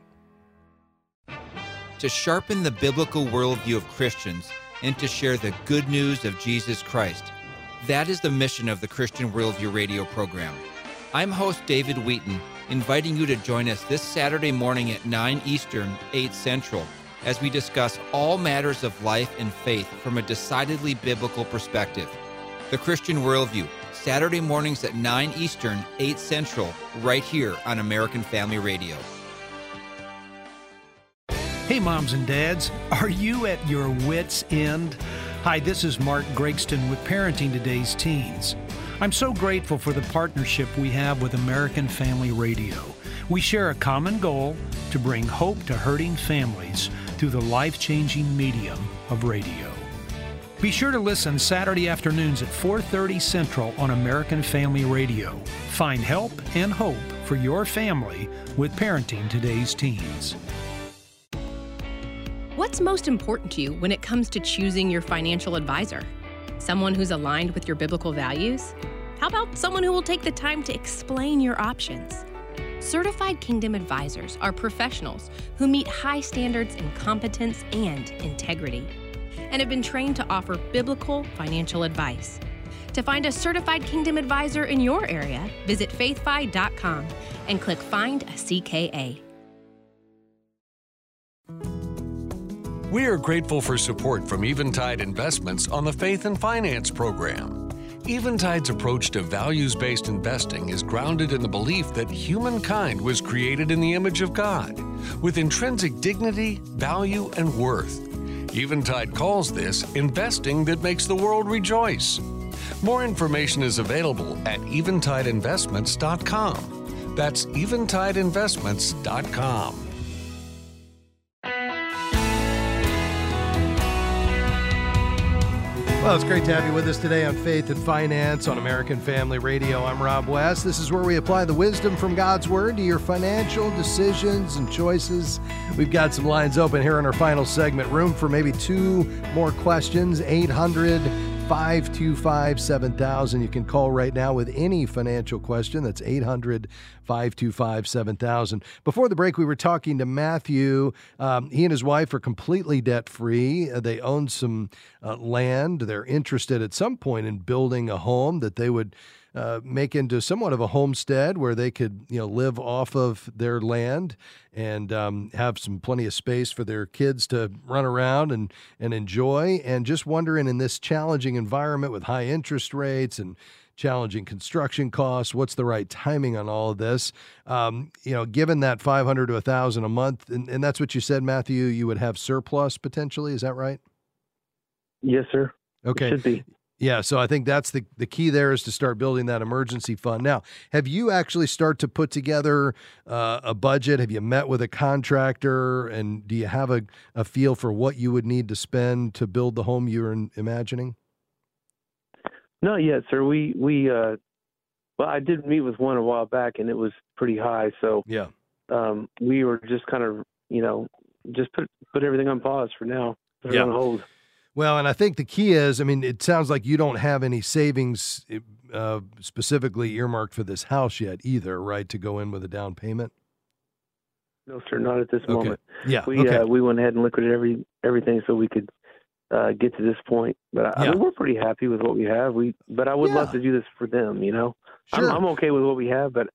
To sharpen the biblical worldview of Christians and to share the good news of Jesus Christ. That is the mission of the Christian Worldview radio program. I'm host David Wheaton, inviting you to join us this Saturday morning at nine Eastern, eight Central, as we discuss all matters of life and faith from a decidedly biblical perspective. The Christian Worldview, Saturday mornings at nine Eastern, eight Central, right here on American Family Radio. Hey, moms and dads, are you at your wits' end? Hi, this is Mark Gregston with Parenting Today's Teens. I'm so grateful for the partnership we have with American Family Radio. We share a common goal to bring hope to hurting families through the life-changing medium of radio. Be sure to listen Saturday afternoons at four thirty Central on American Family Radio. Find help and hope for your family with Parenting Today's Teens. What's most important to you when it comes to choosing your financial advisor? Someone who's aligned with your biblical values? How about someone who will take the time to explain your options? Certified Kingdom Advisors are professionals who meet high standards in competence and integrity and have been trained to offer biblical financial advice. To find a Certified Kingdom Advisor in your area, visit faith fi dot com and click Find a C K A. We are grateful for support from Eventide Investments on the Faith and Finance program. Eventide's approach to values-based investing is grounded in the belief that humankind was created in the image of God, with intrinsic dignity, value, and worth. Eventide calls this investing that makes the world rejoice. More information is available at eventide investments dot com. That's eventide investments dot com. Well, it's great to have you with us today on Faith and Finance on American Family Radio. I'm Rob West. This is where we apply the wisdom from God's Word to your financial decisions and choices. We've got some lines open here in our final segment. Room for maybe two more questions. eight hundred, five two five, seven thousand. You can call right now with any financial question. That's eight hundred, five two five, seven thousand. Before the break, we were talking to Matthew. Um, he and his wife are completely debt-free. Uh, they own some uh, land. They're interested at some point in building a home that they would uh, make into somewhat of a homestead where they could, you know, live off of their land and um, have some plenty of space for their kids to run around and, and enjoy. And just wondering, in this challenging environment with high interest rates and challenging construction costs, what's the right timing on all of this? Um, you know, given that five hundred to one thousand a month, and, and that's what you said, Matthew, you would have surplus potentially. Is that right? Yes, sir. Okay. It should be. Yeah, so I think that's the, the key there is to start building that emergency fund. Now, have you actually start to put together uh, a budget? Have you met with a contractor? And do you have a, a feel for what you would need to spend to build the home you're in, imagining? Not yet, sir. We, we uh, well, I did meet with one a while back, and it was pretty high. So yeah, um, we were just kind of, you know, just put put everything on pause for now. Put it Yeah. on hold. Well, and I think the key is, I mean, it sounds like you don't have any savings uh, specifically earmarked for this house yet either, right, to go in with a down payment? No, sir, not at this Okay. moment. Yeah, we okay. uh, we went ahead and liquidated every everything so we could uh, get to this point. But I Yeah. mean, we're pretty happy with what we have. We, but I would love to do this for them. You know, Sure. I'm, I'm okay with what we have, but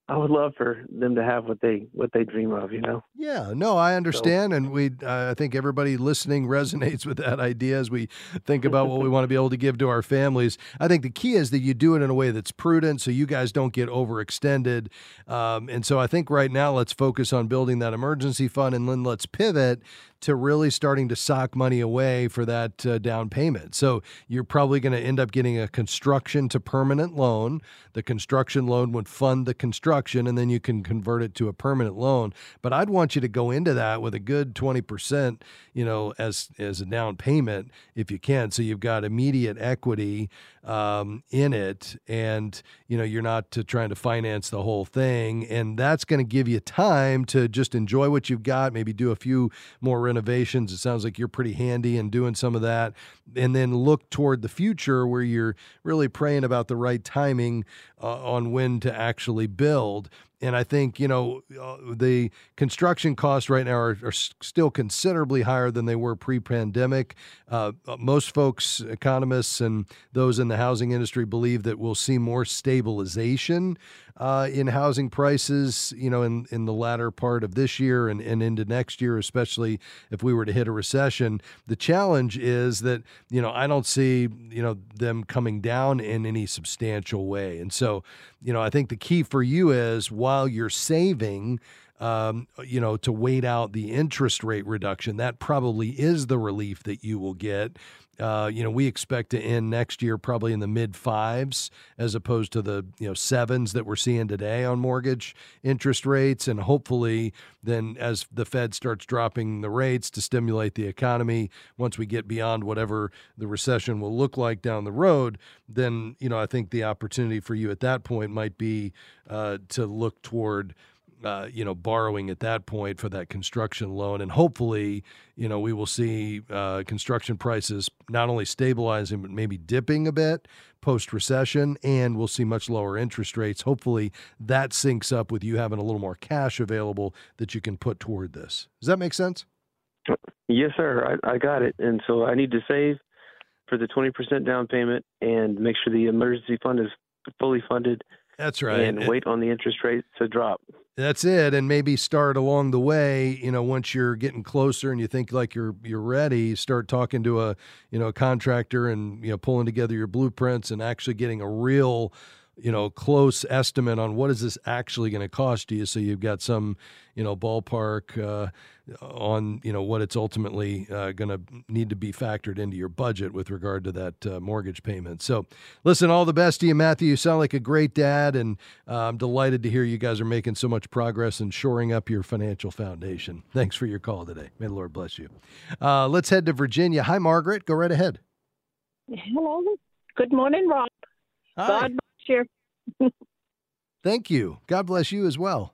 I would love for them to have what they what they dream of, you know. Yeah, no, I understand, so, and we uh, I think everybody listening resonates with that idea as we think about what we want to be able to give to our families. I think the key is that you do it in a way that's prudent, so you guys don't get overextended. Um, and so I think right now let's focus on building that emergency fund, and then let's pivot to really starting to sock money away for that uh, down payment. So you're probably going to end up getting a construction to permanent loan. The construction loan would fund the construction, and then you can convert it to a permanent loan. But I'd want you to go into that with a good twenty percent, you know, as as a down payment if you can. So you've got immediate equity um, in it, and you know you're not uh, trying to finance the whole thing. And that's going to give you time to just enjoy what you've got. Maybe do a few more renovations. It sounds like you're pretty handy in doing some of that, and then look toward the future where you're really praying about the right timing uh, on when to actually build. And I think, you know, uh, the construction costs right now are, are still considerably higher than they were pre-pandemic. Uh, most folks, economists and those in the housing industry believe that we'll see more stabilization uh, in housing prices, you know, in, in the latter part of this year and, and into next year, especially if we were to hit a recession. The challenge is that, you know, I don't see, you know, them coming down in any substantial way. And so, you know, I think the key for you is while you're saving, um, you know, to wait out the interest rate reduction, that probably is the relief that you will get. Uh, you know, we expect to end next year probably in the mid fives as opposed to the, you know, sevens that we're seeing today on mortgage interest rates. And hopefully then as the Fed starts dropping the rates to stimulate the economy, once we get beyond whatever the recession will look like down the road, then, you know, I think the opportunity for you at that point might be uh, to look toward Uh, you know, borrowing at that point for that construction loan. And hopefully, you know, we will see uh, construction prices not only stabilizing, but maybe dipping a bit post-recession, and we'll see much lower interest rates. Hopefully that syncs up with you having a little more cash available that you can put toward this. Does that make sense? Yes, sir. I, I got it. And so I need to save for the twenty percent down payment and make sure the emergency fund is fully funded. That's right. And wait on the interest rate to drop. That's it. And maybe start along the way, you know, once you're getting closer and you think like you're you're ready, start talking to a, you know, a contractor and, you know, pulling together your blueprints and actually getting a real, you know, close estimate on what is this actually going to cost you. So you've got some, you know, ballpark uh, on, you know, what it's ultimately uh, going to need to be factored into your budget with regard to that uh, mortgage payment. So listen, all the best to you, Matthew. You sound like a great dad, and uh, I'm delighted to hear you guys are making so much progress and shoring up your financial foundation. Thanks for your call today. May the Lord bless you. Uh, let's head to Virginia. Hi, Margaret. Go right ahead. Hello. Good morning, Rob. Hi. God bless you. Thank you. God bless you as well.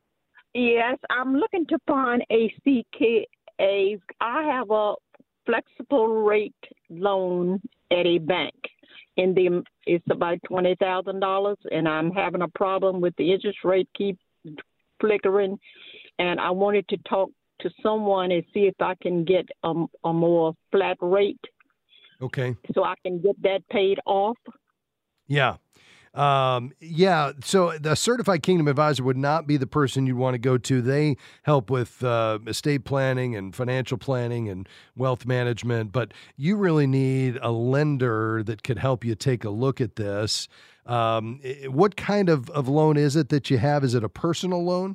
Yes, I'm looking to find a C K A. I have a flexible rate loan at a bank, and the it's about twenty thousand dollars, and I'm having a problem with the interest rate keep flickering, and I wanted to talk to someone and see if I can get a, a more flat rate. Okay. So I can get that paid off. Yeah. Um, yeah. So the Certified Kingdom Advisor would not be the person you'd want to go to. They help with uh, estate planning and financial planning and wealth management, but you really need a lender that could help you take a look at this. Um, what kind of, of loan is it that you have? Is it a personal loan?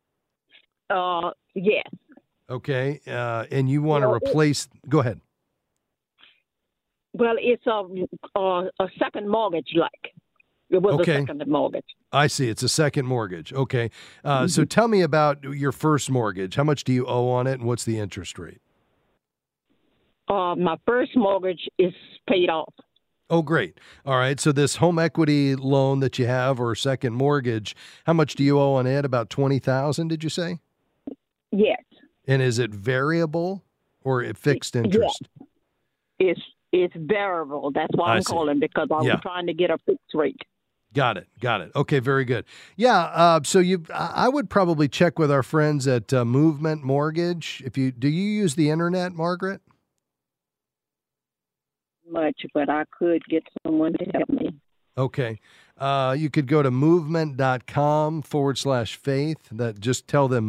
Uh, yes. Okay. Uh, and you want well, to replace, it, go ahead. Well, it's a, a, a second mortgage like. It was okay. a second mortgage. I see. It's a second mortgage. Okay. Uh, mm-hmm. So tell me about your first mortgage. How much do you owe on it, and what's the interest rate? Uh, my first mortgage is paid off. Oh, great. All right. So this home equity loan that you have, or second mortgage, how much do you owe on it? About twenty thousand dollars, did you say? Yes. And is it variable or fixed interest? Yes. It's, it's variable. That's why I'm calling, because I was yeah. trying to get a fixed rate. Got it. Got it. Okay, very good. Yeah, uh, so you, I would probably check with our friends at uh, Movement Mortgage. If you do, you use the internet, Margaret? Much, but I could get someone to help me. Okay. Uh, you could go to movement.com forward slash faith. That just tell them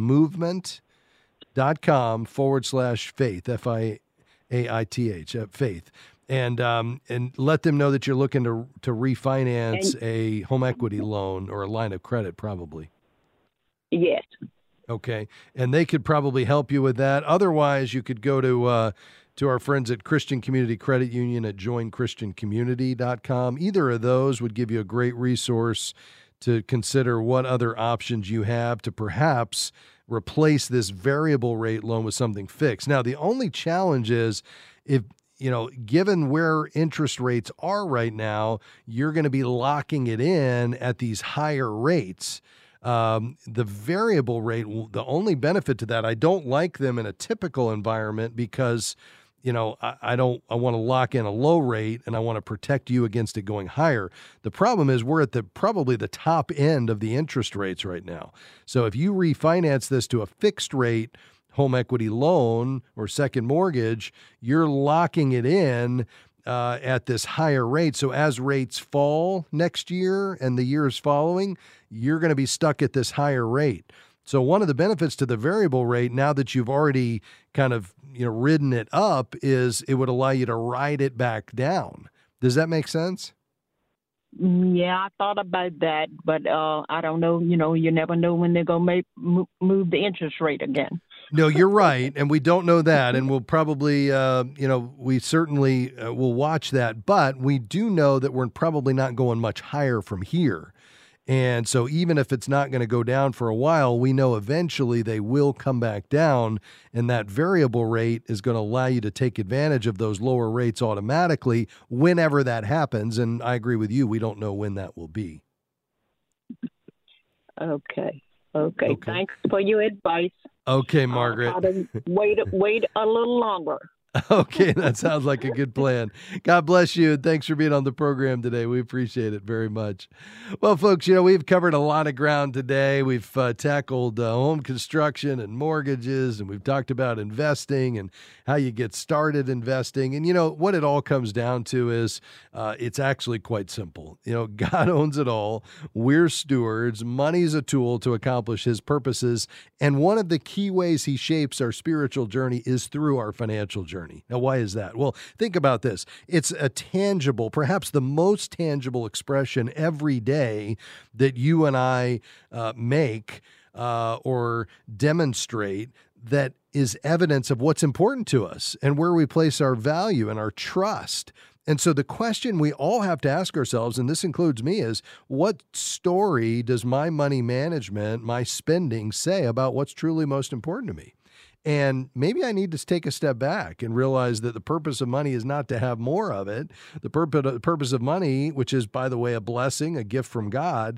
movement.com forward slash faith, F I A I T H, uh, faith. And um, and let them know that you're looking to to refinance And- a home equity loan or a line of credit, probably. Yes. Okay. And they could probably help you with that. Otherwise, you could go to uh, to our friends at Christian Community Credit Union at join christian community dot com. Either of those would give you a great resource to consider what other options you have to perhaps replace this variable rate loan with something fixed. Now, the only challenge is if, you know, given where interest rates are right now, you're going to be locking it in at these higher rates. Um, the variable rate, the only benefit to that, I don't like them in a typical environment because, you know, I, I don't, I want to lock in a low rate and I want to protect you against it going higher. The problem is we're at the, probably the top end of the interest rates right now. So if you refinance this to a fixed rate home equity loan or second mortgage, you're locking it in uh, at this higher rate. So as rates fall next year and the years following, you're going to be stuck at this higher rate. So one of the benefits to the variable rate, now that you've already kind of, you know, ridden it up, is it would allow you to ride it back down. Does that make sense? Yeah, I thought about that, but uh, I don't know. You know, you never know when they're going to move, move the interest rate again. No, you're right, and we don't know that, and we'll probably, uh, you know, we certainly uh, will watch that, but we do know that we're probably not going much higher from here. And so even if it's not going to go down for a while, we know eventually they will come back down, and that variable rate is going to allow you to take advantage of those lower rates automatically whenever that happens. And I agree with you. We don't know when that will be. Okay. Okay. okay. Thanks for your advice. Okay, Margaret. Uh, wait, wait a little longer. Okay, that sounds like a good plan. God bless you, and thanks for being on the program today. We appreciate it very much. Well, folks, you know, we've covered a lot of ground today. We've uh, tackled uh, home construction and mortgages, and we've talked about investing and how you get started investing. And, you know, what it all comes down to is uh, it's actually quite simple. You know, God owns it all. We're stewards. Money's a tool to accomplish his purposes. And one of the key ways he shapes our spiritual journey is through our financial journey. Now, why is that? Well, think about this. It's a tangible, perhaps the most tangible expression every day that you and I uh, make uh, or demonstrate that is evidence of what's important to us and where we place our value and our trust. And so the question we all have to ask ourselves, and this includes me, is what story does my money management, my spending say about what's truly most important to me? And maybe I need to take a step back and realize that the purpose of money is not to have more of it. The purpose of money, which is, by the way, a blessing, a gift from God,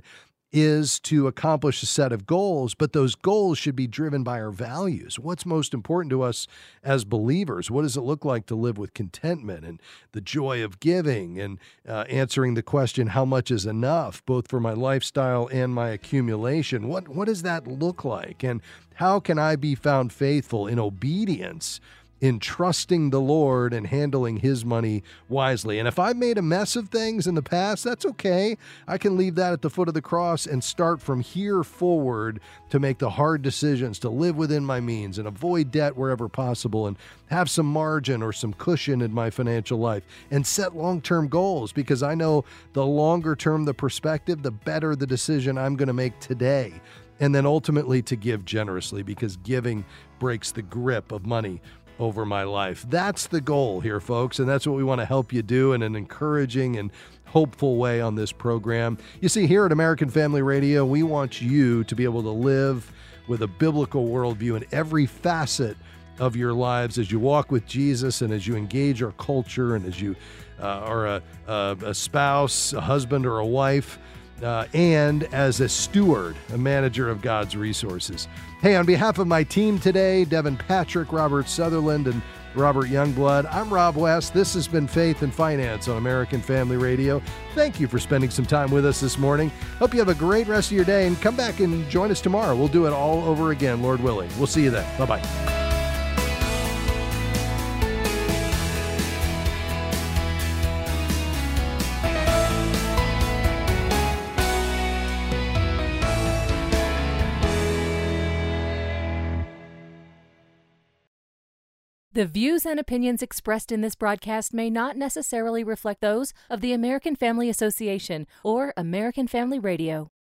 is to accomplish a set of goals, but those goals should be driven by our values. What's most important to us as believers? What does it look like to live with contentment and the joy of giving and uh, answering the question, how much is enough, both for my lifestyle and my accumulation? What, what does that look like? And how can I be found faithful in obedience, in trusting the Lord and handling his money wisely? And if I've made a mess of things in the past, that's okay. I can leave that at the foot of the cross and start from here forward to make the hard decisions, to live within my means and avoid debt wherever possible and have some margin or some cushion in my financial life and set long-term goals, because I know the longer term the perspective, the better the decision I'm going to make today. And then ultimately to give generously, because giving breaks the grip of money over my life. That's the goal here, folks, and that's what we want to help you do in an encouraging and hopeful way on this program. You see, here at American Family Radio, we want you to be able to live with a biblical worldview in every facet of your lives as you walk with Jesus and as you engage our culture and as you uh, are a, a, a spouse, a husband, or a wife. Uh, and as a steward, a manager of God's resources. Hey, on behalf of my team today, Devin Patrick, Robert Sutherland, and Robert Youngblood, I'm Rob West. This has been Faith and Finance on American Family Radio. Thank you for spending some time with us this morning. Hope you have a great rest of your day, and come back and join us tomorrow. We'll do it all over again, Lord willing. We'll see you then. Bye-bye. The views and opinions expressed in this broadcast may not necessarily reflect those of the American Family Association or American Family Radio.